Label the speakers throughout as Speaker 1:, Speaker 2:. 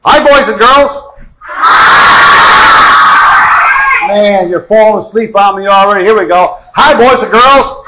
Speaker 1: Hi, boys and girls. Man, you're falling asleep on me already. Here we go. Hi, boys and girls.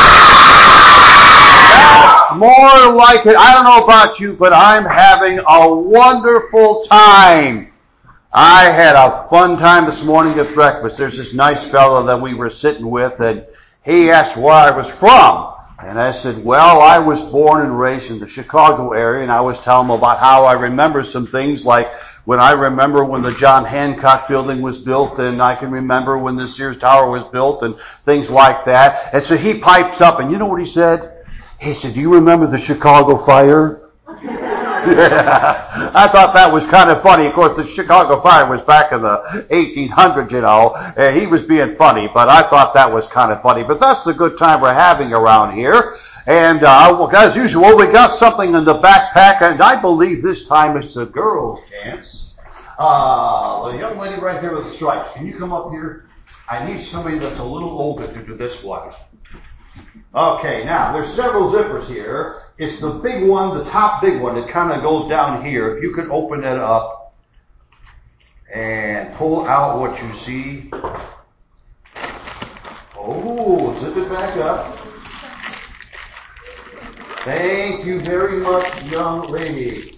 Speaker 1: That's more like it. I don't know about you, but I'm having a wonderful time. I had a fun time this morning at breakfast. There's this nice fellow that we were sitting with, and he asked where I was from. And I said, well, I was born and raised in the Chicago area, and I was telling him about how I remember some things, like when I remember when the John Hancock building was built, and I can remember when the Sears Tower was built, and things like that. And so he pipes up, and you know what he said? He said, do you remember the Chicago fire? Yeah, I thought that was kind of funny. Of course, the Chicago fire was back in the 1800s, you know. He was being funny, but I thought that was kind of funny. But that's the good time we're having around here. And as usual, we got something in the backpack, and I believe this time it's the girls' chance. The young lady right there with the stripes, can you come up here? I need somebody that's a little older to do this one. Okay, now, there's several zippers here. It's the big one, the top big one, that kind of goes down here. If you could open it up and pull out what you see. Oh, zip it back up. Thank you very much, young lady.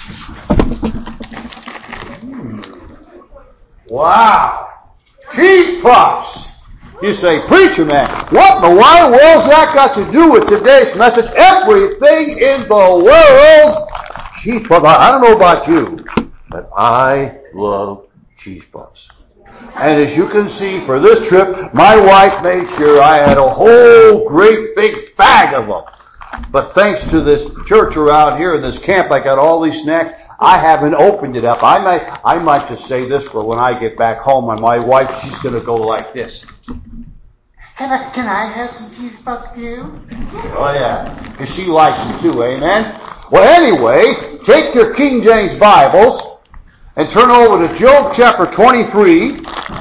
Speaker 1: Wow. Cheese puffs. You say, preacher man, what in the wide world's that got to do with today's message? Everything in the world. Cheese puffs. I don't know about you, but I love cheese puffs. And as you can see, for this trip, my wife made sure I had a whole great big bag of them. But thanks to this church around here in this camp, I got all these snacks. I haven't opened it up. I might just say this for when I get back home, and my wife, she's going to go like this. Can I have some cheese puffs too? Oh yeah, because she likes them too, amen? Well anyway, take your King James Bibles and turn over to Job chapter 23.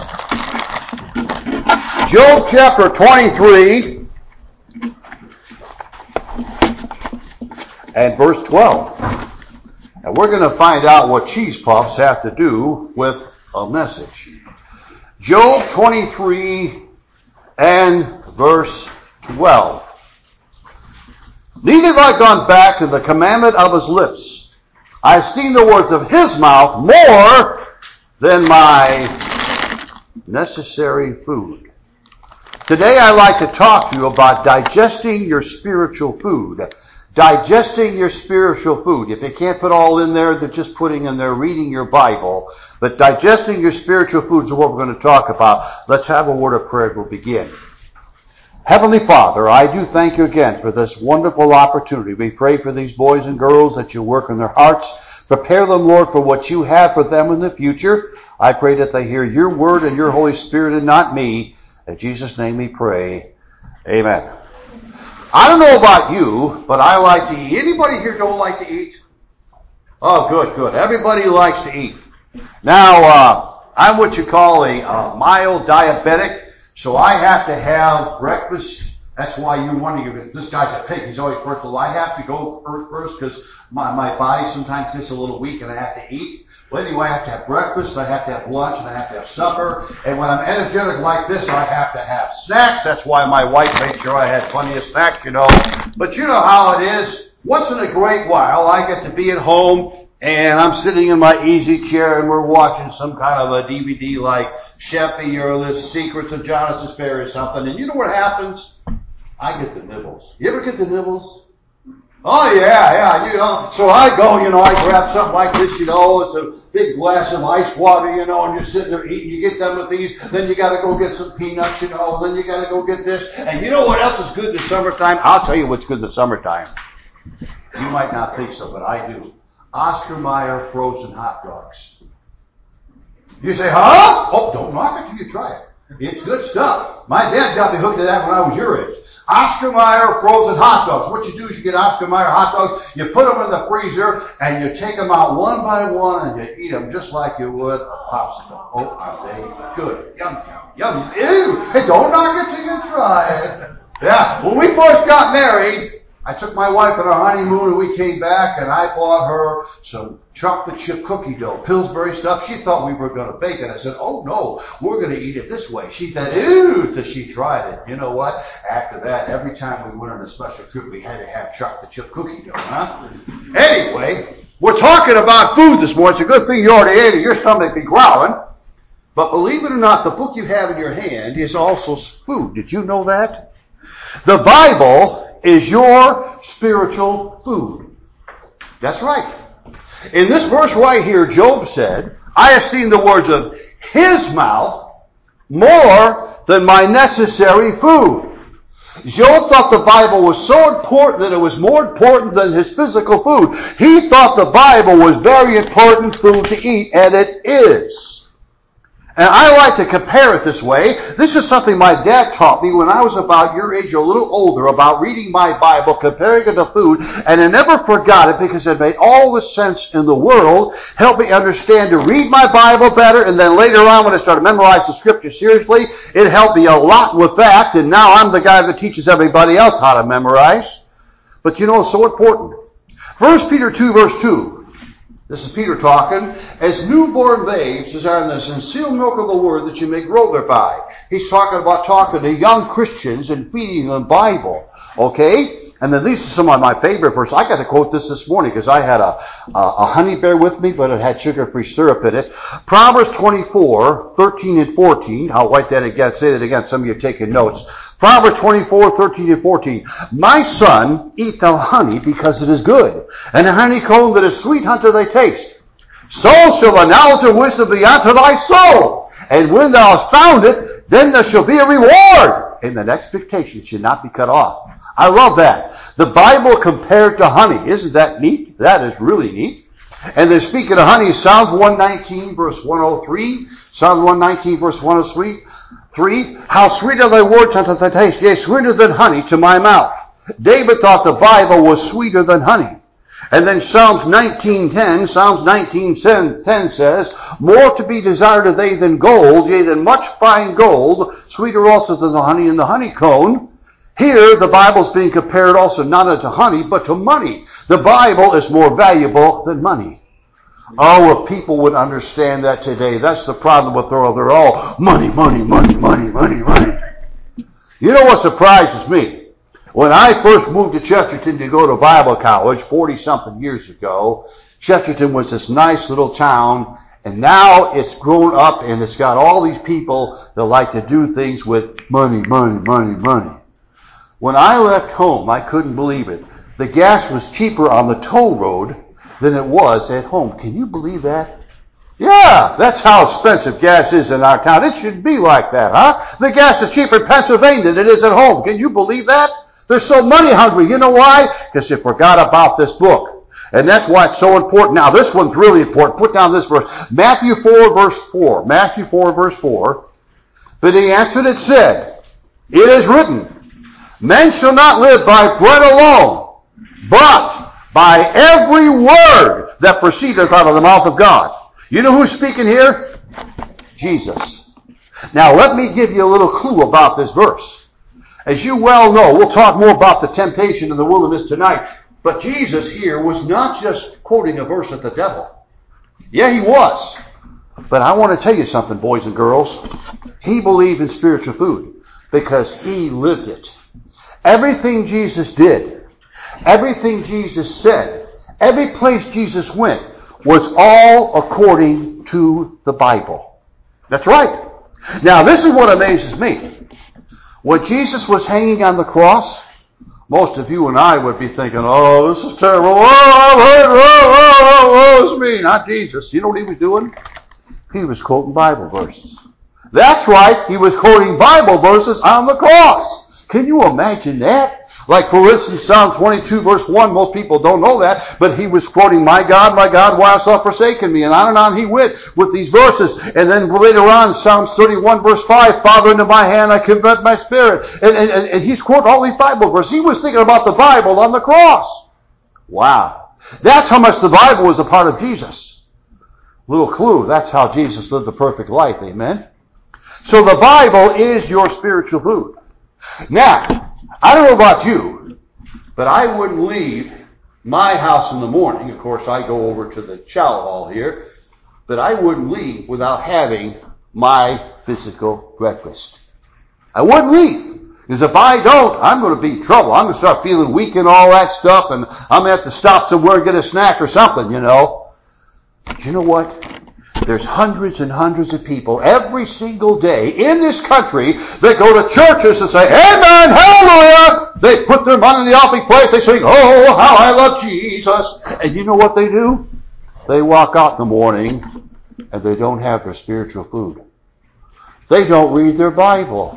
Speaker 1: Job chapter 23 and verse 12. And we're going to find out what cheese puffs have to do with a message. Job 23 and verse 12. Neither have I gone back to the commandment of his lips. I esteem the words of his mouth more than my necessary food. Today I'd like to talk to you about digesting your spiritual food. Digesting your spiritual food. If you can't put all in there, then just putting in there reading your Bible. But digesting your spiritual food is what we're going to talk about. Let's have a word of prayer and we'll begin. Heavenly Father, I do thank you again for this wonderful opportunity. We pray for these boys and girls that you work in their hearts. Prepare them, Lord, for what you have for them in the future. I pray that they hear your word and your Holy Spirit and not me. In Jesus' name we pray. Amen. I don't know about you, but I like to eat. Anybody here don't like to eat? Oh, good. Everybody likes to eat. Now, I'm what you call a mild diabetic, so I have to have breakfast. That's why you're wondering, this guy's a pig, he's always first. Well, I have to go first because my body sometimes gets a little weak and I have to eat. Well, anyway, I have to have breakfast, I have to have lunch, and I have to have supper. And when I'm energetic like this, I have to have snacks. That's why my wife made sure I had plenty of snacks, you know. But you know how it is. Once in a great while, I get to be at home, and I'm sitting in my easy chair, and we're watching some kind of a DVD like Sheffy or The Secrets of Jonathan Sparrow or something. And you know what happens? I get the nibbles. You ever get the nibbles? Oh yeah, you know, so I go, you know, I grab something like this, you know, it's a big glass of ice water, you know, and you're sitting there eating, you get done with these, then you gotta go get some peanuts, you know, then you gotta go get this, and you know what else is good in the summertime? I'll tell you what's good in the summertime. You might not think so, but I do. Oscar Mayer frozen hot dogs. You say, huh? Oh, don't knock it till you try it. It's good stuff. My dad got me hooked to that when I was your age. Oscar Mayer frozen hot dogs. What you do is you get Oscar Mayer hot dogs, you put them in the freezer, and you take them out one by one, and you eat them just like you would a popsicle. Oh, are they good? Yum. Ew. Hey, don't knock it till you try it. Yeah, when we first got married, I took my wife on our honeymoon and we came back and I bought her some chocolate chip cookie dough, Pillsbury stuff. She thought we were going to bake it. I said, oh no, we're going to eat it this way. She said, ew, till she tried it. You know what? After that, every time we went on a special trip, we had to have chocolate chip cookie dough, huh? Anyway, we're talking about food this morning. It's a good thing you already ate it. Your stomach be growling. But believe it or not, the book you have in your hand is also food. Did you know that? The Bible is your spiritual food. That's right. In this verse right here, Job said, I have seen the words of his mouth more than my necessary food. Job thought the Bible was so important that it was more important than his physical food. He thought the Bible was very important food to eat, and it is. And I like to compare it this way. This is something my dad taught me when I was about your age or a little older, about reading my Bible, comparing it to food, and I never forgot it because it made all the sense in the world, helped me understand to read my Bible better, and then later on when I started memorizing the scripture seriously, it helped me a lot with that, and now I'm the guy that teaches everybody else how to memorize. But you know, it's so important. 1 Peter 2 verse 2. This is Peter talking. As newborn babes desire the sincere milk of the word that you may grow thereby. He's talking to young Christians and feeding them Bible. Okay? And then these are some of my favorite verses. I got to quote this morning because I had a honey bear with me, but it had sugar-free syrup in it. Proverbs 24, 13 and 14. I'll write that again, say that again. Some of you are taking notes. Proverbs 24, 13 and 14. My son, eat thou honey because it is good, and a honeycomb that is sweet unto thy taste. So shall the knowledge of wisdom be unto thy soul. And when thou hast found it, then there shall be a reward. And the expectation should not be cut off. I love that. The Bible compared to honey. Isn't that neat? That is really neat. And then speaking of honey, Psalms 119 verse 103. Psalms 119 verse 103. 3. How sweet are thy words unto thy taste, yea, sweeter than honey to my mouth. David thought the Bible was sweeter than honey. And then Psalms 19:10 says, more to be desired of they than gold, yea, than much fine gold, sweeter also than the honey and the honeycomb. Here, the Bible's being compared also not unto honey, but to money. The Bible is more valuable than money. Oh, if people would understand that today. That's the problem with they're all money, money, money, money, money, money. You know what surprises me? When I first moved to Chesterton to go to Bible college 40-something years ago, Chesterton was this nice little town, and now it's grown up and it's got all these people that like to do things with money, money, money, money. When I left home, I couldn't believe it. The gas was cheaper on the toll road than it was at home. Can you believe that? Yeah, that's how expensive gas is in our town. It should be like that, huh? The gas is cheaper in Pennsylvania than it is at home. Can you believe that? They're so money hungry. You know why? Because they forgot about this book. And that's why it's so important. Now, this one's really important. Put down this verse. Matthew 4 verse 4. Matthew 4 verse 4. But he answered and said, it is written, men shall not live by bread alone, but by every word that proceedeth out of the mouth of God. You know who's speaking here? Jesus. Now let me give you a little clue about this verse. As you well know, we'll talk more about the temptation in the wilderness tonight, but Jesus here was not just quoting a verse of the devil. Yeah, he was. But I want to tell you something, boys and girls. He believed in spiritual food because he lived it. Everything Jesus did, everything Jesus said, every place Jesus went was all according to the Bible. That's right. Now, this is what amazes me. When Jesus was hanging on the cross, most of you and I would be thinking, oh, this is terrible. Oh, it's me. Not Jesus. You know what he was doing? He was quoting Bible verses. That's right. He was quoting Bible verses on the cross. Can you imagine that? Like, for instance, Psalm 22 verse 1, most people don't know that, but he was quoting, my God, why hast thou forsaken me? And on he went with these verses. And then later on, Psalms 31 verse 5, Father, into my hand I commit my spirit. And he's quoting all these Bible verses. He was thinking about the Bible on the cross. Wow. That's how much the Bible was a part of Jesus. Little clue, that's how Jesus lived a perfect life. Amen? So the Bible is your spiritual food. Now, I don't know about you, But I wouldn't leave my house in the morning. Of course, I go over to the chow hall here. But I wouldn't leave without having my physical breakfast. I wouldn't leave. Because if I don't, I'm going to be in trouble. I'm going to start feeling weak and all that stuff, and I'm going to have to stop somewhere and get a snack or something, you know. But you know what? There's hundreds and hundreds of people every single day in this country that go to churches and say, Amen, hallelujah! They put their money in the offering plate, they sing, oh, how I love Jesus. And you know what they do? They walk out in the morning and they don't have their spiritual food. They don't read their Bible.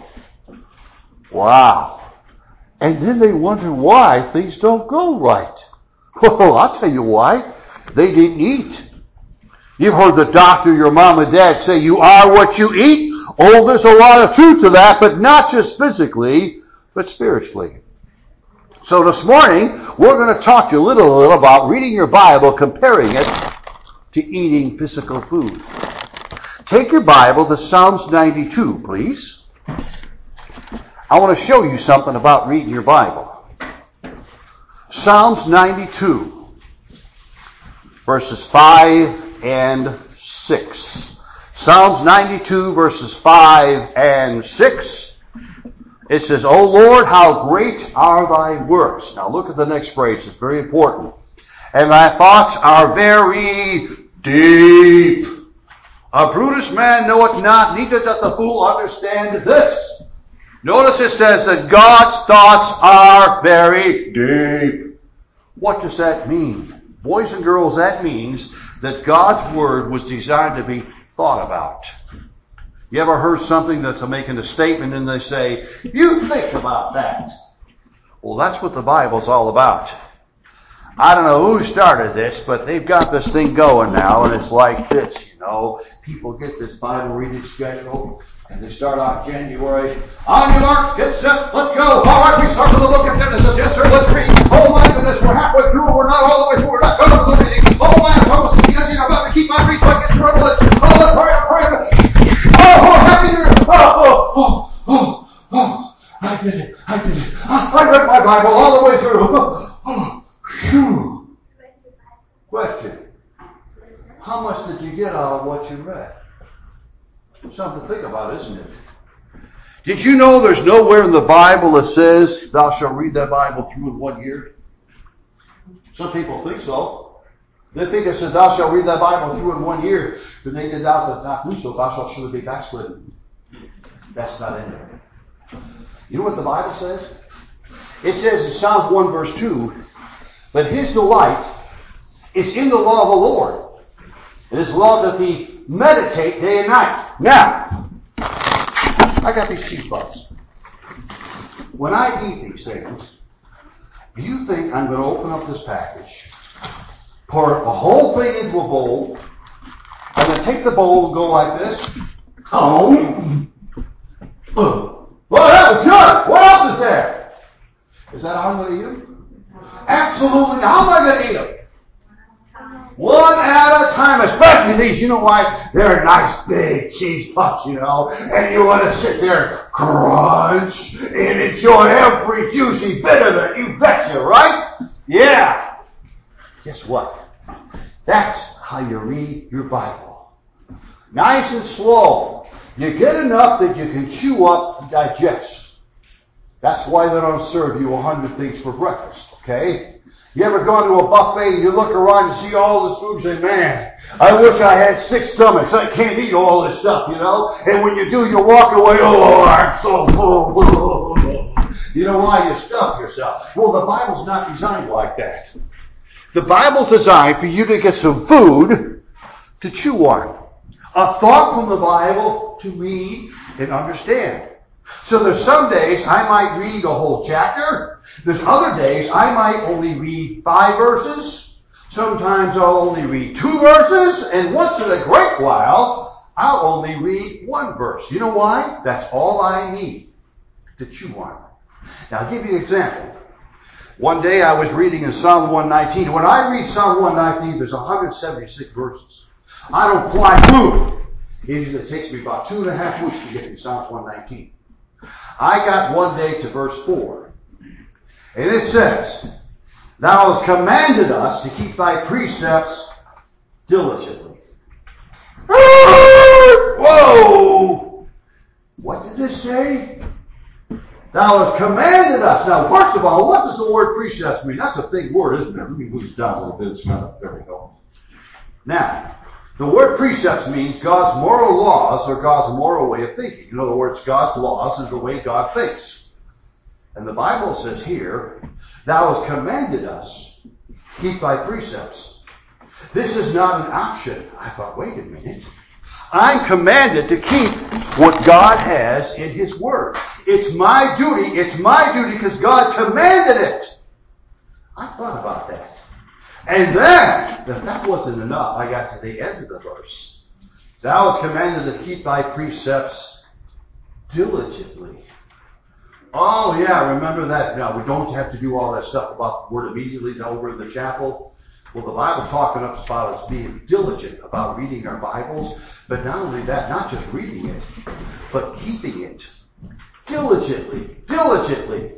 Speaker 1: Wow. And then they wonder why things don't go right. Well, I'll tell you why. They didn't eat. You've heard the doctor, your mom and dad say you are what you eat. Oh, there's a lot of truth to that, but not just physically, but spiritually. So this morning, we're going to talk to you a little about reading your Bible, comparing it to eating physical food. Take your Bible to Psalms 92, please. I want to show you something about reading your Bible. Psalms 92, verses 5 and 6. Psalms 92, verses 5 and 6. It says, O Lord, how great are thy works. Now look at the next phrase. It's very important. And thy thoughts are very deep. A brutish man knoweth not, neither doth the fool understand this. Notice it says that God's thoughts are very deep. What does that mean? Boys and girls, that means that God's Word was designed to be thought about. You ever heard something that's making a statement and they say, you think about that? Well, that's what the Bible's all about. I don't know who started this, but they've got this thing going now, and it's like this, you know. People get this Bible reading schedule, and they start out January. On your marks, get set, let's go. All right, we start with the book of Genesis. Yes, sir, let's read. Oh my goodness, we're halfway through. We're not all the way through. We're not done with the reading. Oh my, it's almost the beginning. I'm about to keep my read so I get through it. Oh, let's hurry up, hurry up. Oh, happy New Year. I did it. I read my Bible all the way through. Phew. Question. How much did you get out of what you read? Something to think about, isn't it? Did you know there's nowhere in the Bible that says, thou shalt read that Bible through in 1 year? Some people think so. They think it says, thou shalt read that Bible through in 1 year. But they did not do so, thou shalt surely be backslidden. That's not in there. You know what the Bible says? It says in Psalms 1 verse 2, but his delight is in the law of the Lord. And his law doth he meditate day and night. Now, I got these cheap buds. When I eat these things, do you think I'm going to open up this package, pour the whole thing into a bowl, and then take the bowl and go like this? Oh, well, that was good. What else is there? Is that how I'm going to eat them? Absolutely. How am I going to eat them? One at a time, especially these. You know why? They're nice big cheese puffs, you know, and you want to sit there, crunch, and enjoy every juicy bit of it. You betcha, right? Yeah. Guess what? That's how you read your Bible. Nice and slow. You get enough that you can chew up and digest. That's why they don't serve you 100 things for breakfast, okay? You ever gone to a buffet and you look around and see all this food and say, man, I wish I had 6 stomachs. I can't eat all this stuff, you know? And when you do, you walk away, oh, I'm so full. You know why? You stuff yourself. Well, the Bible's not designed like that. The Bible's designed for you to get some food to chew on. A thought from the Bible to read and understand. So there's some days I might read a whole chapter. There's other days I might only read 5 verses. Sometimes I'll only read 2 verses. And once in a great while, I'll only read 1 verse. You know why? That's all I need to chew on. Now I'll give you an example. One day I was reading in Psalm 119. When I read Psalm 119, there's 176 verses. I don't fly through it. It takes me about 2.5 weeks to get to Psalm 119. I got one day to verse 4. And it says, thou hast commanded us to keep thy precepts diligently. Whoa! What did this say? Thou hast commanded us. Now, first of all, what does the word precepts mean? That's a big word, isn't it? Let me move this down a little bit. There we go. Now, the word precepts means God's moral laws or God's moral way of thinking. In other words, God's laws is the way God thinks. And the Bible says here, thou hast commanded us to keep thy precepts. This is not an option. I thought, wait a minute. I'm commanded to keep what God has in His Word. It's my duty. It's my duty because God commanded it. I thought about that. And then, if that wasn't enough, I got to the end of the verse. Thou hast commanded to keep thy precepts diligently. Oh yeah, remember that. Now, we don't have to do all that stuff about the word immediately over in the chapel. Well, the Bible's talking about us being diligent about reading our Bibles. But not only that, not just reading it, but keeping it diligently. Diligently.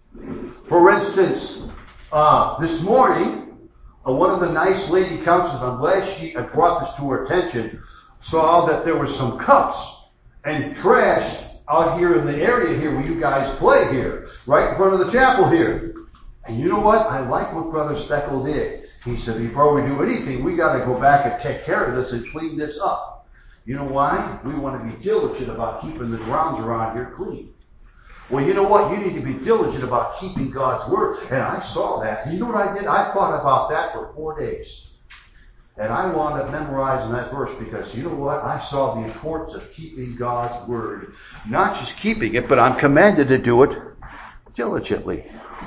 Speaker 1: For instance, this morning, one of the nice lady counselors, I'm glad she brought this to her attention, saw that there were some cups and trash out here in the area here where you guys play here, right in front of the chapel here. And you know what? I like what Brother Speckle did. He said, before we do anything, we got to go back and take care of this and clean this up. You know why? We want to be diligent about keeping the grounds around here clean. Well, you know what? You need to be diligent about keeping God's Word. And I saw that. And you know what I did? I thought about that for 4 days. And I wound up memorizing that verse because you know what? I saw the importance of keeping God's Word. Not just keeping it, but I'm commanded to do it diligently.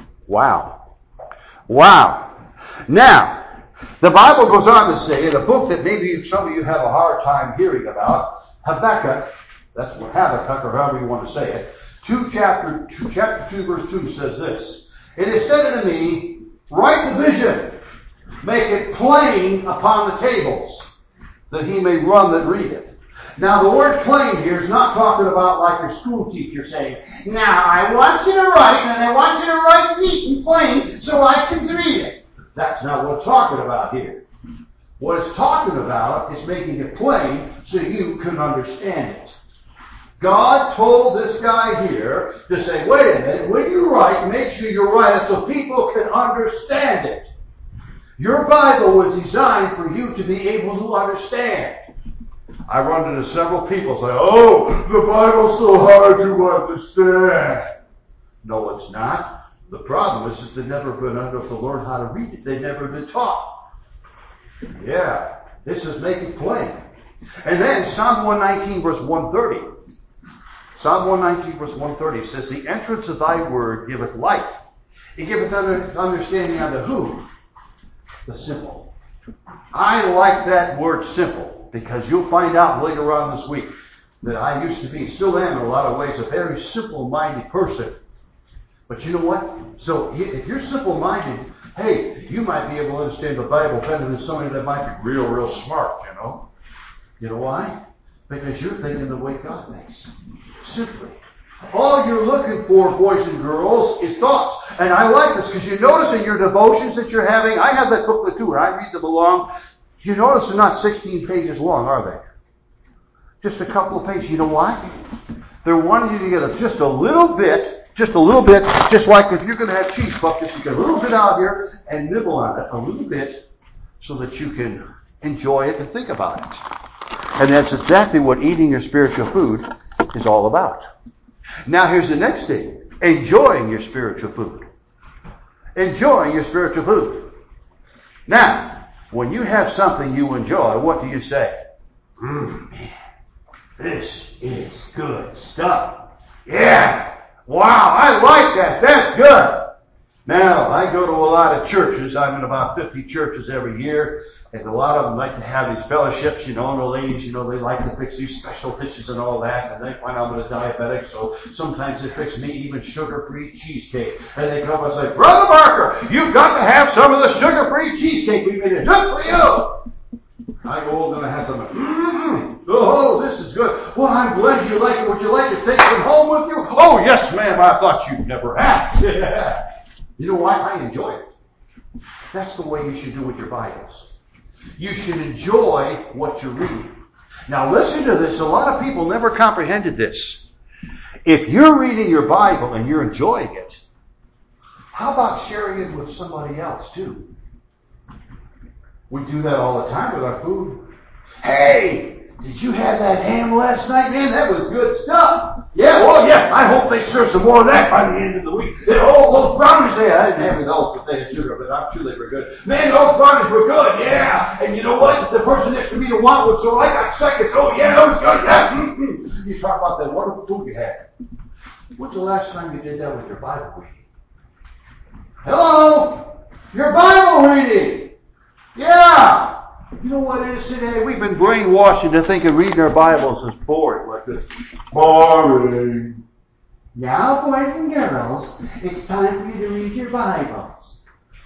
Speaker 1: Wow. Wow. Now, the Bible goes on to say in a book that maybe some of you have a hard time hearing about, Habakkuk, that's what Habakkuk, or however you want to say it, chapter 2, verse 2 says this, it is said unto me, write the vision, make it plain upon the tables, that he may run that readeth. Now, the word plain here is not talking about like your school teacher saying, now, I want you to write, and I want you to write neat and plain so I can read it. That's not what it's talking about here. What it's talking about is making it plain so you can understand it. God told this guy here to say, wait a minute, when you write, make sure you write it so people can understand it. Your Bible was designed for you to be able to understand. I run into several people say, oh, the Bible's so hard to understand. No, it's not. The problem is that they've never been able to learn how to read it. They've never been taught. Yeah, this is make it plain. And then Psalm 119 verse 130. Psalm 119 verse 130 says, the entrance of thy word giveth light. It giveth understanding unto who? The simple. I like that word simple because you'll find out later on this week that I used to be, still am in a lot of ways, a very simple-minded person. But you know what? So if you're simple-minded, hey, you might be able to understand the Bible better than somebody that might be real, real smart, you know? You know why? Because you're thinking the way God thinks. Simply. All you're looking for, boys and girls, is thoughts. And I like this because you notice in your devotions that you're having, I have that booklet too, and I read them along. You notice they're not 16 pages long, are they? Just a couple of pages. You know why? They're wanting you to get just a little bit, just like if you're going to have cheese puffs, just to get a little bit out here and nibble on it a little bit so that you can enjoy it and think about it. And that's exactly what eating your spiritual food is all about. Now here's the next thing. Enjoying your spiritual food. Enjoying your spiritual food. Now, when you have something you enjoy, what do you say? Man, this is good stuff. Yeah. Wow, I like that. That's good. Now, I go to a lot of churches. I'm in about 50 churches every year. And a lot of them like to have these fellowships, and the ladies, they like to fix these special dishes and all that. And they find out I'm a diabetic, so sometimes they fix me even sugar-free cheesecake. And they come and say, Brother Barker, you've got to have some of the sugar-free cheesecake we made it just for you. I go over and I have some. Oh, this is good. Well, I'm glad you like it. Would you like to take some home with you? Oh, yes, ma'am. I thought you'd never asked. You know why? I enjoy it. That's the way you should do with your Bibles. You should enjoy what you're reading. Now listen to this. A lot of people never comprehended this. If you're reading your Bible and you're enjoying it, how about sharing it with somebody else too? We do that all the time with our food. Hey, did you have that ham last night, man? That was good stuff. Yeah, well, yeah. I hope they serve some more of that by the end of the week. And, those brownies, I didn't have any of those, but they had sugar, but I'm sure they were good. Man, those brownies were good, yeah. And you know what? The person next to me didn't want one, so I got seconds. Oh, yeah, that was good, yeah. Mm-hmm. You talk about that wonderful food you had. When's the last time you did that with your Bible reading? Hello? Your Bible reading. Yeah. You know what it is today? We've been brainwashed into thinking reading our Bibles is boring like this. Boring. Now, boys and girls, it's time for you to read your Bibles.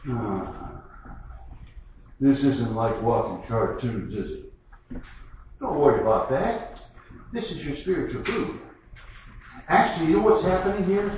Speaker 1: This isn't like watching cartoons, is it? Don't worry about that. This is your spiritual food. Actually, you know what's happening here?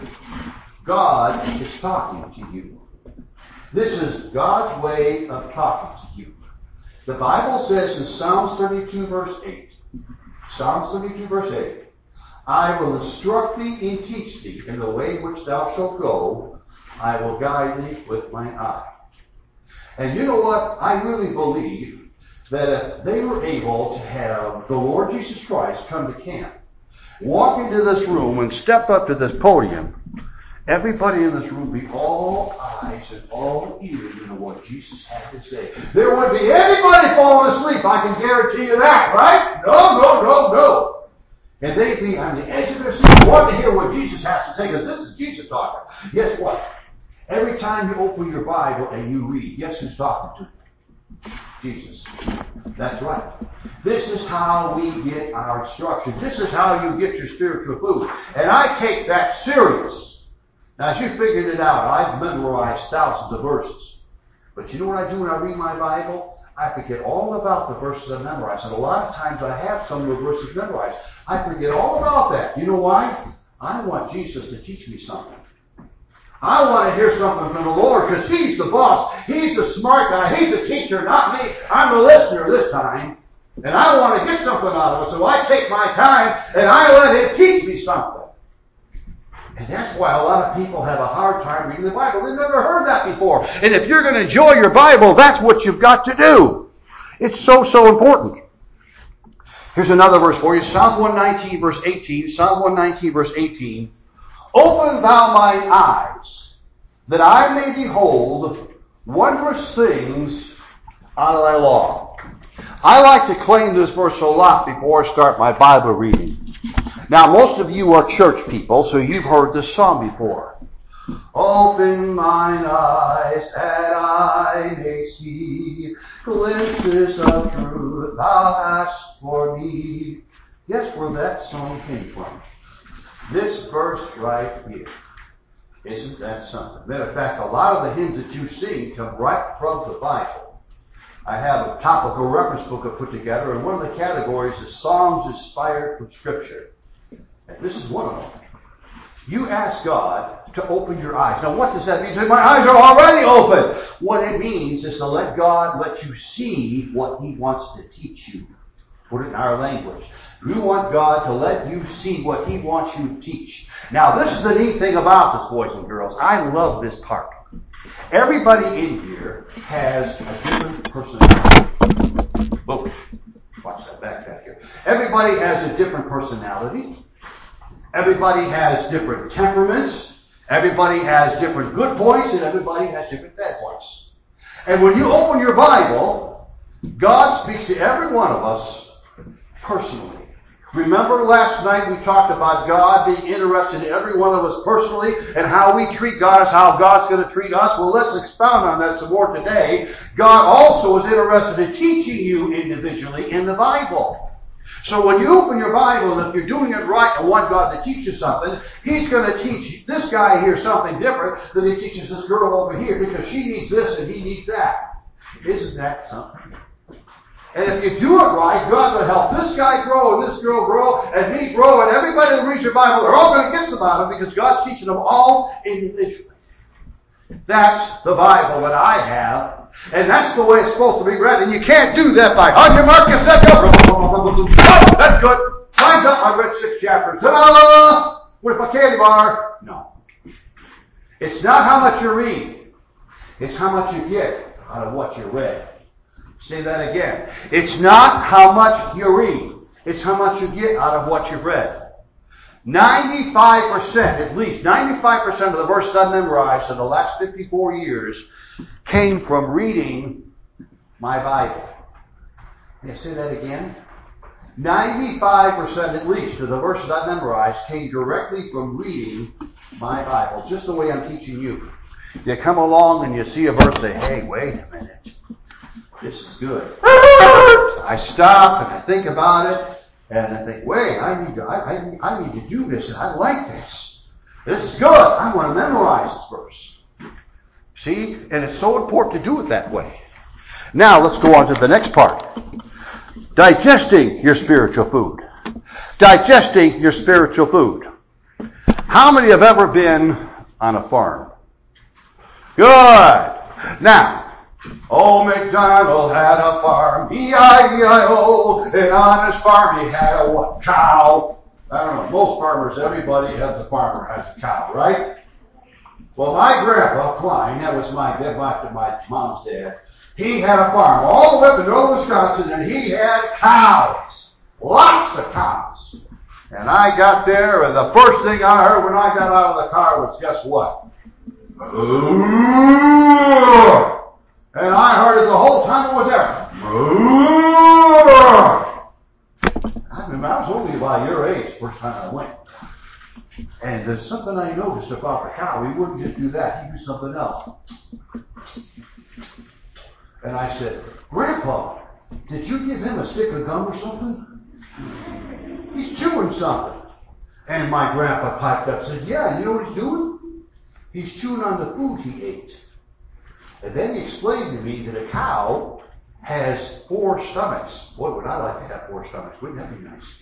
Speaker 1: God is talking to you. This is God's way of talking to you. The Bible says in Psalms 32 verse 8, Psalms 32 verse 8, I will instruct thee and teach thee in the way which thou shalt go. I will guide thee with mine eye. And you know what? I really believe that if they were able to have the Lord Jesus Christ come to camp, walk into this room and step up to this podium, everybody in this room would be all eyes and all ears into what Jesus had to say. There wouldn't be anybody falling asleep, I can guarantee you that, right? No. And they'd be on the edge of their seat wanting to hear what Jesus has to say, because this is Jesus talking. Guess what? Every time you open your Bible and you read, guess who's talking to you? Jesus. That's right. This is how we get our instruction. This is how you get your spiritual food. And I take that serious. Now, as you figured it out, I've memorized thousands of verses. But you know what I do when I read my Bible? I forget all about the verses I memorized. And a lot of times I have some of the verses memorized. I forget all about that. You know why? I want Jesus to teach me something. I want to hear something from the Lord because He's the boss. He's the smart guy. He's the teacher, not me. I'm the listener this time. And I want to get something out of it. So I take my time and I let Him teach me something. And that's why a lot of people have a hard time reading the Bible. They've never heard that before. And if you're going to enjoy your Bible, that's what you've got to do. It's so important. Here's another verse for you. Psalm 119 verse 18. Psalm 119 verse 18. Open thou mine eyes, that I may behold wondrous things out of thy law. I like to claim this verse a lot before I start my Bible reading. Now, most of you are church people, so you've heard this song before. Open mine eyes that I may see glimpses of truth thou hast for me. Guess where that song came from? This verse right here. Isn't that something? Matter of fact, a lot of the hymns that you sing come right from the Bible. I have a topical reference book I put together, and one of the categories is Psalms inspired from Scripture. And this is one of them. You ask God to open your eyes. Now, what does that mean? My eyes are already open. What it means is to let God let you see what He wants to teach you. Put it in our language. We want God to let you see what He wants you to teach. Now, this is the neat thing about this, boys and girls. I love this part. Everybody in here has a different personality. Whoa. Watch that back here. Everybody has a different personality. Everybody has different temperaments. Everybody has different good points, and everybody has different bad points. And when you open your Bible, God speaks to every one of us personally. Remember last night we talked about God being interested in every one of us personally, and how we treat God is how God's going to treat us. Well, let's expound on that some more today. God also is interested in teaching you individually in the Bible. So when you open your Bible, and if you're doing it right and want God to teach you something, He's going to teach this guy here something different than He teaches this girl over here, because she needs this and he needs that. Isn't that something? And if you do it right, God will help this guy grow and this girl grow and me grow, and everybody that reads your Bible, they're all going to get some out of it because God's teaching them all individually. That's the Bible that I have. And that's the way it's supposed to be read. And you can't do that by, on your mark, get set, go. That's good. Time's up. I read 6 chapters. Ta-da! With my candy bar. No. It's not how much you read. It's how much you get out of what you read. Say that again. It's not how much you read. It's how much you get out of what you've read. 95%, at least, 95% of the verses I've memorized in the last 54 years came from reading my Bible. Can I say that again? 95% at least of the verses I've memorized came directly from reading my Bible, just the way I'm teaching you. You come along and you see a verse, say, hey, wait a minute. This is good. I stop and I think about it. And I think, wait, I need to do this, and I like this. This is good. I want to memorize this verse. See? And it's so important to do it that way. Now, let's go on to the next part. Digesting your spiritual food. Digesting your spiritual food. How many have ever been on a farm? Good. Now, Old MacDonald had a farm, E-I-E-I-O, and on his farm he had a what? Cow. I don't know, most farmers, everybody has a farmer has a cow, right? Well, my grandpa, Klein, that was my mom's dad, he had a farm all the way up in northern Wisconsin, and he had cows. Lots of cows. And I got there, and the first thing I heard when I got out of the car was, guess what? And I heard it the whole time I was there. I mean, I was only about your age first time I went. And there's something I noticed about the cow. He wouldn't just do that. He'd do something else. And I said, Grandpa, did you give him a stick of gum or something? He's chewing something. And my grandpa piped up and said, yeah, you know what he's doing? He's chewing on the food he ate. And then he explained to me that a cow has 4 stomachs. Boy, would I like to have 4 stomachs. Wouldn't that be nice?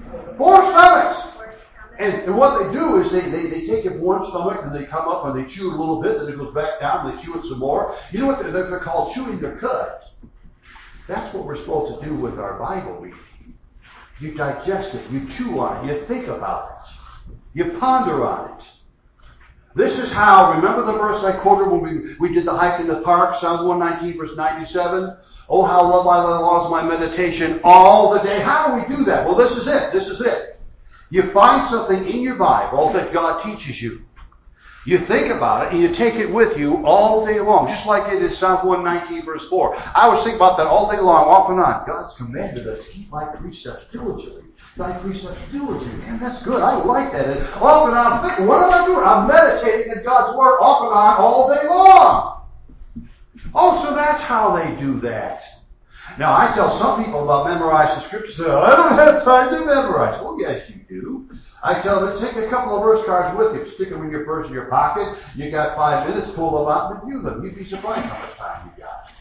Speaker 1: 4 stomachs! And what they do is they take it from one stomach and they come up and they chew it a little bit, then it goes back down and they chew it some more. You know what they're called? Chewing their cud. That's what we're supposed to do with our Bible reading. You digest it, you chew on it, you think about it, you ponder on it. This is how, remember the verse I quoted when we did the hike in the park, Psalm 119, verse 97? Oh, how love I the laws of my meditation all the day. How do we do that? Well, this is it. This is it. You find something in your Bible that God teaches you. You think about it and you take it with you all day long, just like it is Psalm 119, verse 4. I was thinking about that all day long, off and on. God's commanded us to keep my precepts diligently. Thy precepts diligently. Man, that's good. I like that. And off and on, I'm thinking, what am I doing? I'm meditating in God's Word off and on all day long. Oh, so that's how they do that. Now, I tell some people about memorizing the scriptures. Say, I don't have time to memorize. Well, yes, you do. I tell them, take a couple of verse cards with you. Stick them in your purse in your pocket. You got 5 minutes, pull them out and review them. You'd be surprised how much time you got.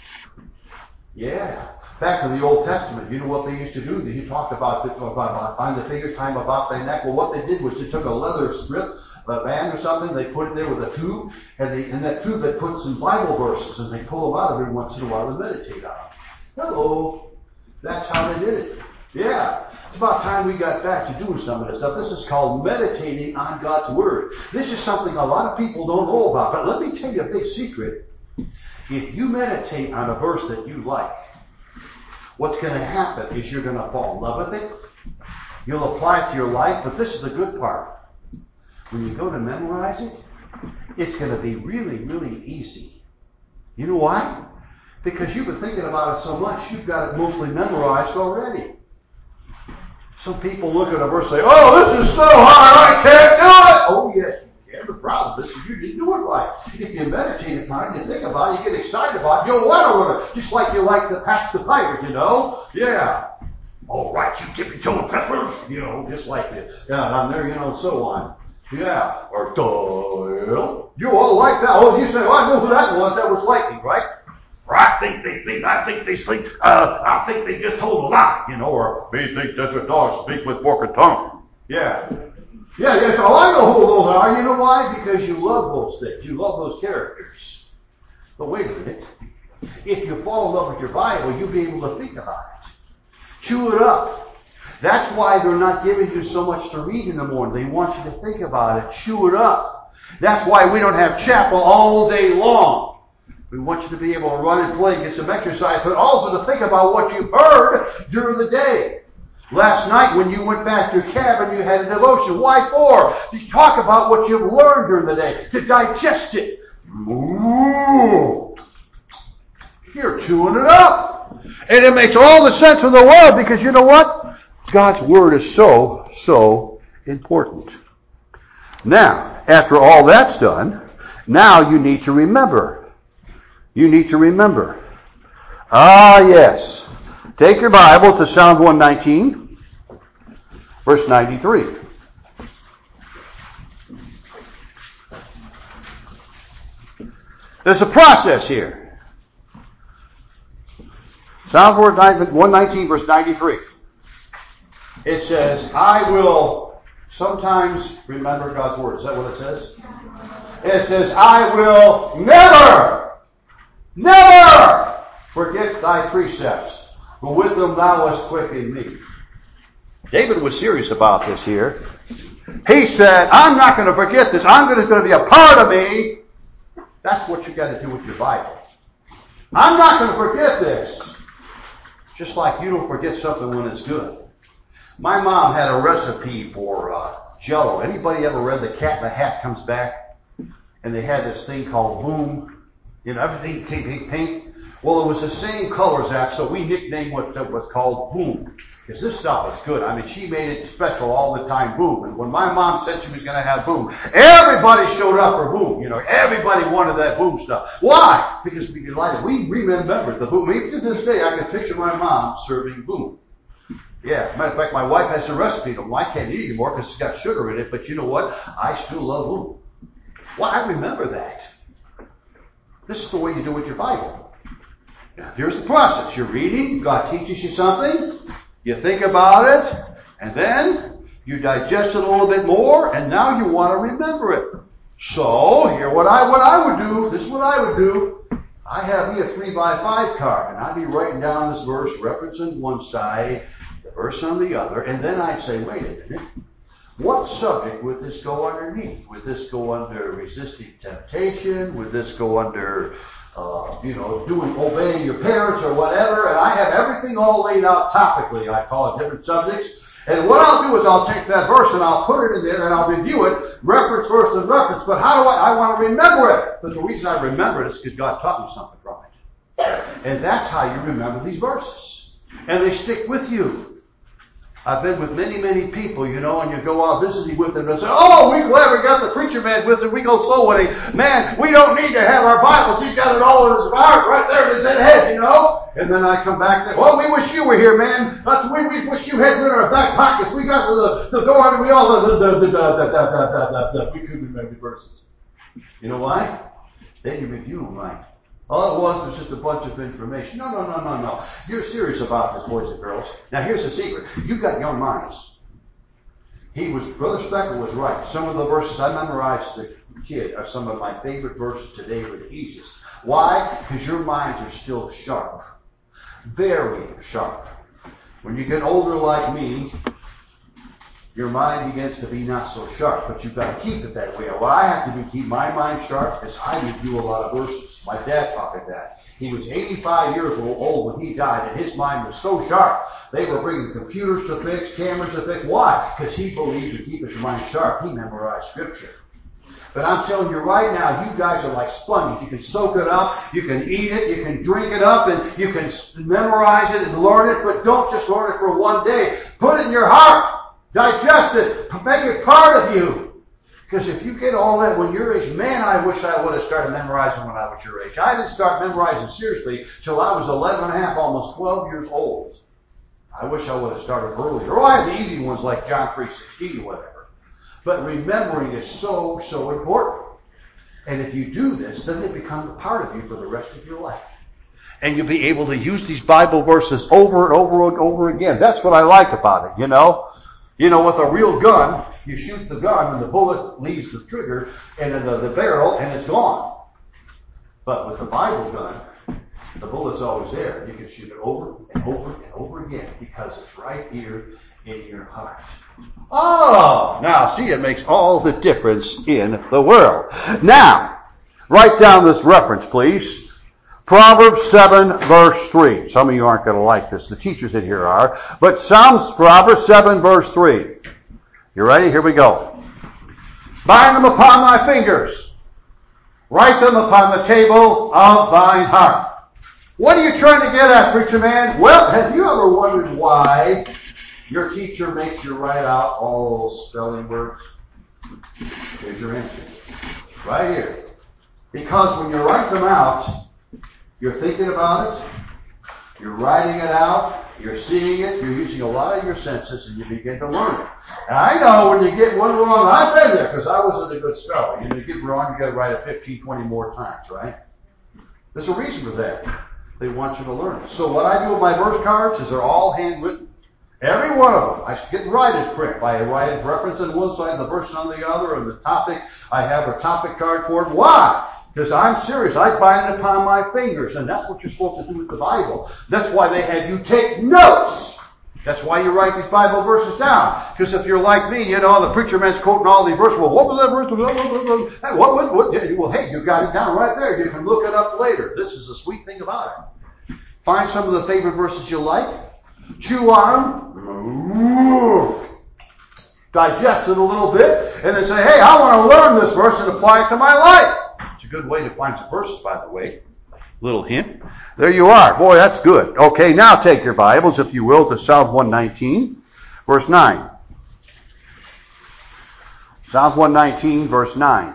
Speaker 1: Yeah. Back to the Old Testament, you know what they used to do? He talked about find the fingers, tie them about their neck. Well, what they did was they took a leather strip, a band or something, they put it there with a tube, and in that tube they put some Bible verses, and they pull them out every once in a while and meditate on them. Hello. That's how they did it. Yeah. It's about time we got back to doing some of this stuff. This is called meditating on God's Word. This is something a lot of people don't know about. But let me tell you a big secret. If you meditate on a verse that you like, what's going to happen is you're going to fall in love with it. You'll apply it to your life. But this is the good part. When you go to memorize it, it's going to be really, really easy. You know why? Because you've been thinking about it so much, you've got it mostly memorized already. Some people look at a verse and say, oh, this is so hard, I can't do it. Oh, yes, you can. The problem is you didn't do it right. If you meditate upon it, you think about it, you get excited about it, you'll want to learn it. Just like you like to patch the pirate, you know? Yeah. All right, you tippy toe peppers, you know, just like this. Yeah, I'm there, you know, and so on. Yeah. Or, you all like that. Oh, you say, well, I know who that was. That was lightning, right? I think they just told a lie, you know, or we think desert dogs speak with forked tongue. Yeah. Yeah, so I know who those are. You know why? Because you love those things. You love those characters. But wait a minute. If you fall in love with your Bible, you'll be able to think about it. Chew it up. That's why they're not giving you so much to read in the morning. They want you to think about it. Chew it up. That's why we don't have chapel all day long. We want you to be able to run and play, get some exercise, but also to think about what you've heard during the day. Last night when you went back to your cabin, you had a devotion. Why for? To talk about what you've learned during the day, to digest it. Ooh. You're chewing it up. And it makes all the sense in the world because you know what? God's Word is so important. Now, after all that's done, now you need to remember. You need to remember. Ah, yes. Take your Bible to Psalm 119, verse 93. There's a process here. Psalm 119, verse 93. It says, I will sometimes remember God's Word. Is that what it says? It says, I will never forget thy precepts, for with them thou hast quickened me. David was serious about this here. He said, I'm not going to forget this. It's going to be a part of me. That's what you got to do with your Bible. I'm not going to forget this. Just like you don't forget something when it's good. My mom had a recipe for Jell-O. Anybody ever read The Cat in the Hat Comes Back? And they had this thing called Boom. You know, everything pink. Well, it was the same color as that, so we nicknamed what was called Boom. Because this stuff is good. I mean, she made it special all the time, Boom. And when my mom said she was going to have Boom, everybody showed up for Boom. You know, everybody wanted that Boom stuff. Why? Because we delighted. We remembered the Boom. Even to this day, I can picture my mom serving Boom. Yeah, matter of fact, my wife has a recipe. Well, I can't eat anymore because it's got sugar in it, but you know what? I still love Boom. Well, I remember that. This is the way you do with your Bible. Now, here's the process. You're reading, God teaches you something, you think about it, and then you digest it a little bit more, and now you want to remember it. So, here what I would do, this is what I would do. I have me a 3x5 card, and I'd be writing down this verse, reference on one side, the verse on the other, and then I'd say, wait a minute. What subject would this go underneath? Would this go under resisting temptation? Would this go under, obeying your parents or whatever? And I have everything all laid out topically. I call it different subjects. And what I'll do is I'll take that verse and I'll put it in there and I'll review it, reference, verse, and reference. But how do I want to remember it? But the reason I remember it is because God taught me something from it. And that's how you remember these verses. And they stick with you. I've been with many people, and you go out visiting with them and say, oh, we're glad we got the preacher man with us. We go soul winning. Man, we don't need to have our Bibles. He's got it all in his heart right there in his head, And then I come back and well, we wish you were here, man. We wish you had been in our back pockets. We got to the door and we all, we couldn't remember the verses. You know why? They didn't review them right. All it was just a bunch of information. No. You're serious about this, boys and girls. Now here's the secret. You've got young minds. Brother Speckle was right. Some of the verses I memorized as a kid are some of my favorite verses today were the easiest. Why? Because your minds are still sharp. Very sharp. When you get older like me, your mind begins to be not so sharp, but you've got to keep it that way. What I have to do to keep my mind sharp is I review a lot of verses. My dad taught me that. He was 85 years old when he died, and his mind was so sharp. They were bringing computers to fix, cameras to fix. Why? Because he believed to keep his mind sharp. He memorized Scripture. But I'm telling you right now, you guys are like sponges. You can soak it up, you can eat it, you can drink it up, and you can memorize it and learn it, but don't just learn it for one day. Put it in your heart. Digest it. Make it part of you. Because if you get all that when you're age, man, I wish I would have started memorizing when I was your age. I didn't start memorizing seriously till I was 11 and a half, almost 12 years old. I wish I would have started earlier. Or I had the easy ones like John 3:16 or whatever. But remembering is so important. And if you do this, doesn't it become a part of you for the rest of your life? And you'll be able to use these Bible verses over and over and over again. That's what I like about it, with a real gun, You shoot the gun and the bullet leaves the trigger and in the barrel and it's gone. But with the Bible gun, the bullet's always there. You can shoot it over and over and over again because it's right here in your heart. Oh, now see, it makes all the difference in the world. Now, write down this reference, please. Proverbs 7, verse 3. Some of you aren't going to like this. The teachers in here are. But Proverbs 7, verse 3. You ready? Here we go. Bind them upon thy fingers. Write them upon the table of thine heart. What are you trying to get at, preacher man? Well, have you ever wondered why your teacher makes you write out all those spelling words? Here's your answer. Right here. Because when you write them out, you're thinking about it, you're writing it out, you're seeing it, you're using a lot of your senses, and you begin to learn it. And I know when you get one wrong, I've been there, because I wasn't a good speller. You get wrong, you got to write it 15, 20 more times, right? There's a reason for that. They want you to learn it. So what I do with my verse cards is they're all handwritten. Every one of them. I get writer's print. I write a reference on one side, the verse on the other, and the topic. I have a topic card for it. Why? Because I'm serious. I bind it upon my fingers, and that's what you're supposed to do with the Bible. That's why they had you take notes. That's why you write these Bible verses down. Because if you're like me, the preacher man's quoting all these verses. Well, what was that verse? Well, hey, you got it down right there. You can look it up later. This is the sweet thing about it. Find some of the favorite verses you like. Chew on them. Digest it a little bit. And then say, hey, I want to learn this verse and apply it to my life. It's a good way to find some verses, by the way. Little hint. There you are. Boy, that's good. Okay, now take your Bibles, if you will, to Psalm 119, verse 9. Psalm 119, verse 9.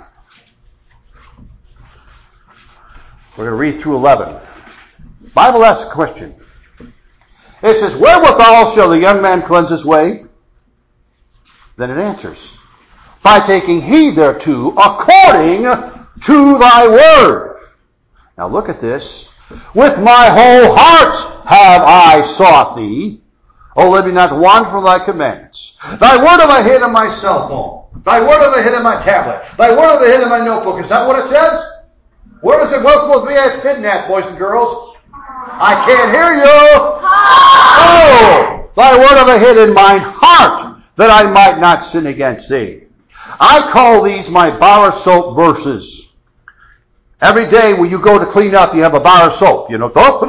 Speaker 1: We're going to read through 11. The Bible asks a question. It says, wherewithal shall the young man cleanse his way? Then it answers, by taking heed thereto according to thy word. Now look at this. With my whole heart have I sought thee. O let me not wander from thy commandments. Thy word have I hid in my cell phone. Thy word have I hid in my tablet. Thy word have I hid in my notebook. Is that what it says? Where does it supposed to be hidden at, boys and girls? I can't hear you. Oh, thy word have I hid in mine heart, that I might not sin against thee. I call these my bar of soap verses. Every day when you go to clean up, you have a bar of soap. Yeah,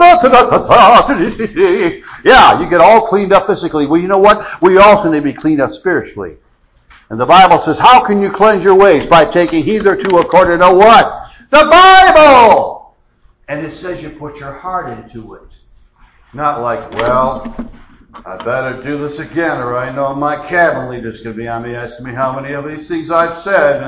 Speaker 1: you get all cleaned up physically. Well, you know what? We also need to be cleaned up spiritually. And the Bible says, how can you cleanse your ways? By taking heed thereto according to what? The Bible! And it says you put your heart into it. Not like, well, I better do this again or I know my cabin leader's going to be on me asking me how many of these things I've said.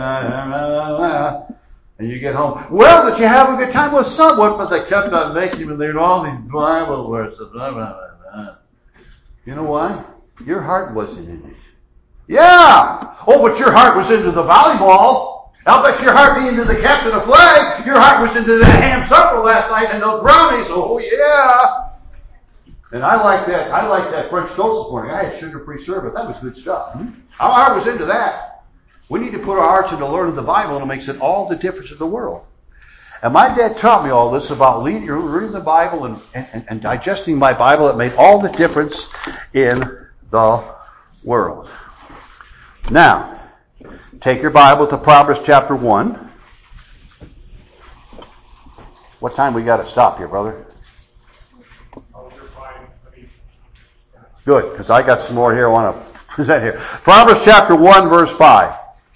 Speaker 1: And you get home. Well, did you have a good time with someone? But they kept on making me learn all these Bible verses. You know why? Your heart wasn't in it. Yeah! Oh, but your heart was into the volleyball. I'll bet your heart be into the captain of flag. Your heart was into that ham supper last night and those brownies. Oh, yeah! And I like that French toast this morning. I had sugar-free syrup. That was good stuff. Our heart was into that. We need to put our hearts into learning the Bible, and it makes it all the difference in the world. And my dad taught me all this about reading the Bible and digesting my Bible. It made all the difference in the world. Now, take your Bible to Proverbs chapter 1. What time we got to stop here, brother? Good, because I got some more here I want to present here. Proverbs chapter 1, verse 5.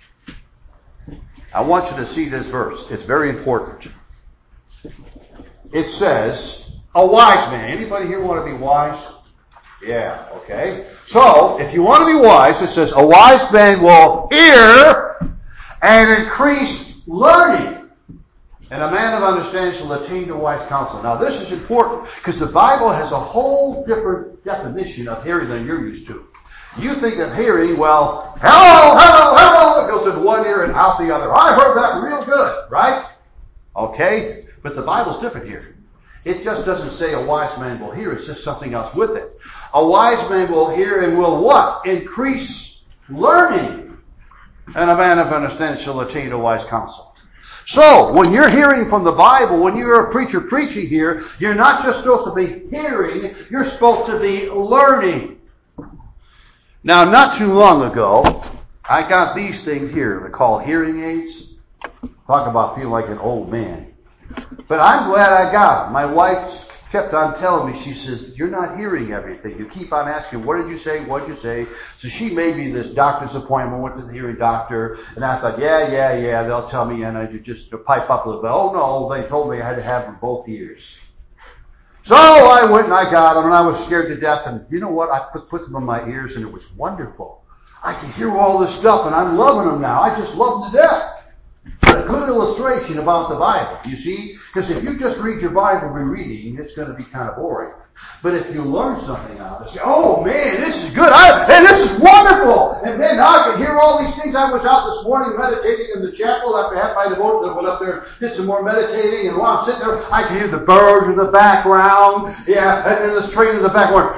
Speaker 1: I want you to see this verse. It's very important. It says, a wise man. Anybody here want to be wise? Yeah, okay. So, if you want to be wise, it says, a wise man will hear and increase learning. And a man of understanding shall attain to wise counsel. Now, this is important because the Bible has a whole different definition of hearing than you're used to. You think of hearing, well, hello, hello, hello, it goes in one ear and out the other. I heard that real good, right? Okay? But the Bible's different here. It just doesn't say a wise man will hear, it says something else with it. A wise man will hear and will what? Increase learning. And a man of understanding shall attain a wise counsel. So, when you're hearing from the Bible, when you're a preacher preaching here, you're not just supposed to be hearing, you're supposed to be learning. Now, not too long ago, I got these things here. They're called hearing aids. Talk about feeling like an old man. But I'm glad I got them. My wife kept on telling me, she says, you're not hearing everything. You keep on asking, what did you say? What did you say? So she made me this doctor's appointment, went to the hearing doctor, and I thought, yeah, they'll tell me, and I just pipe up a little bit. Oh no, they told me I had to have them both ears. So I went and I got them, and I was scared to death, and you know what? I put them in my ears, and it was wonderful. I could hear all this stuff, and I'm loving them now. I just love them to death. A good illustration about the Bible, you see? Because if you just read your Bible rereading, it's going to be kind of boring. But if you learn something out of it, say, oh man, this is good. And this is wonderful. And man, now I can hear all these things. I was out this morning meditating in the chapel after I had my devotion. I went up there, did some more meditating. And while I'm sitting there, I can hear the birds in the background. Yeah, and then this train in the background.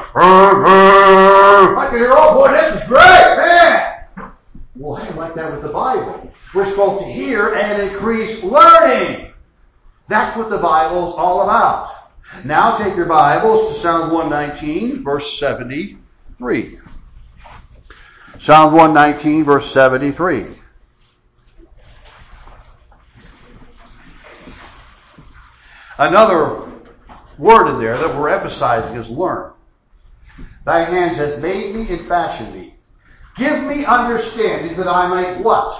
Speaker 1: I can hear, oh boy, this is great, man. Well, hey, like that with the Bible. We're supposed to hear and increase learning. That's what the Bible's all about. Now take your Bibles to Psalm 119, verse 73. Psalm 119, verse 73. Another word in there that we're emphasizing is learn. Thy hands have made me and fashioned me. Give me understanding that I may what?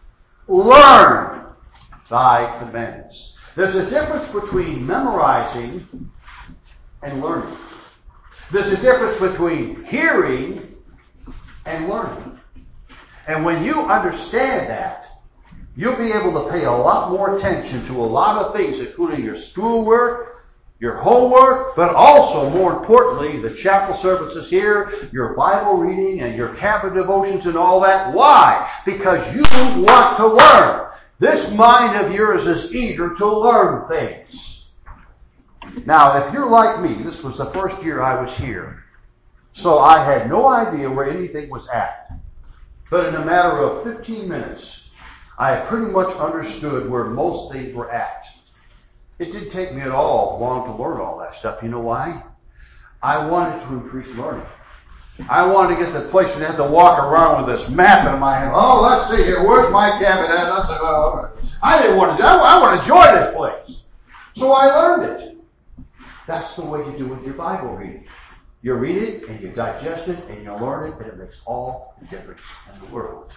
Speaker 1: Learn thy commandments. There's a difference between memorizing and learning. There's a difference between hearing and learning. And when you understand that, you'll be able to pay a lot more attention to a lot of things, including your schoolwork, your homework, but also, more importantly, the chapel services here, your Bible reading, and your cabin devotions and all that. Why? Because you want to learn. This mind of yours is eager to learn things. Now, if you're like me, this was the first year I was here, so I had no idea where anything was at. But in a matter of 15 minutes, I pretty much understood where most things were at. It didn't take me at all long to learn all that stuff. You know why? I wanted to increase learning. I wanted to get to the place and have to walk around with this map in my hand. Oh, let's see here. Where's my cabin at? I didn't want to do it. I want to enjoy this place. So I learned it. That's the way you do with your Bible reading. You read it, and you digest it, and you learn it, and it makes all the difference in the world.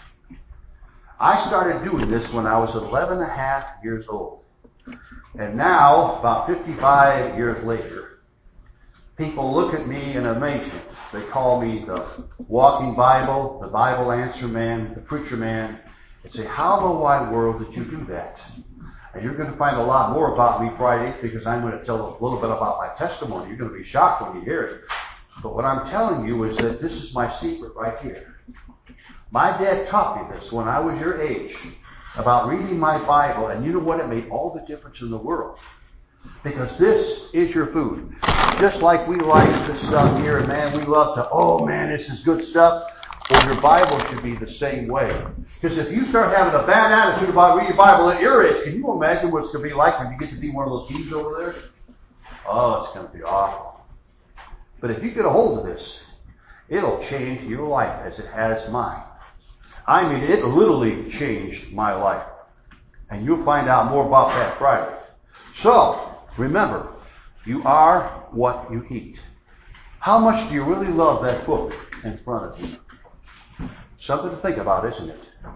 Speaker 1: I started doing this when I was 11 and a half years old. And now, about 55 years later, people look at me in amazement. They call me the walking Bible, the Bible answer man, the preacher man, and say, how in the wide world did you do that? And you're going to find a lot more about me Friday, because I'm going to tell a little bit about my testimony. You're going to be shocked when you hear it. But what I'm telling you is that this is my secret right here. My dad taught me this when I was your age, about reading my Bible, and you know what? It made all the difference in the world. Because this is your food. Just like we like this stuff here, and man, we love to, oh man, this is good stuff. Well, your Bible should be the same way. Because if you start having a bad attitude about reading your Bible at your age, can you imagine what it's going to be like when you get to be one of those teens over there? Oh, it's going to be awful. But if you get a hold of this, it'll change your life as it has mine. I mean, it literally changed my life. And you'll find out more about that Friday. So, remember, you are what you eat. How much do you really love that book in front of you? Something to think about, isn't it?